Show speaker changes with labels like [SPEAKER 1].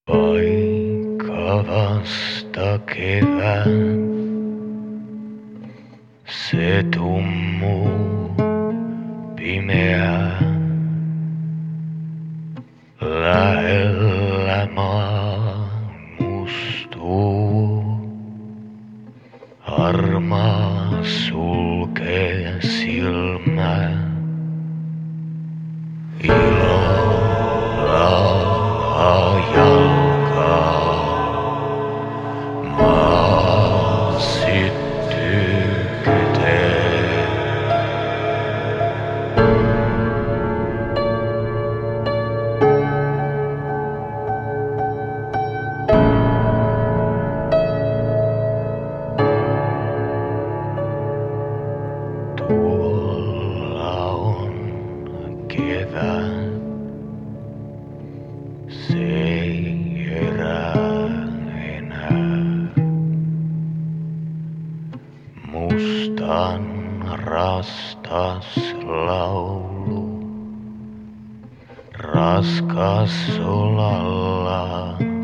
[SPEAKER 1] Vaikka vasta kevät, se tummuu pimeä. Lähellä maa mustuu, harmaa sulkee silmää. Ilolla jalkaa, maa syttyy. Tuolla on kevät, se ei herää enää. Mustan rastas laulu, raskas solalla.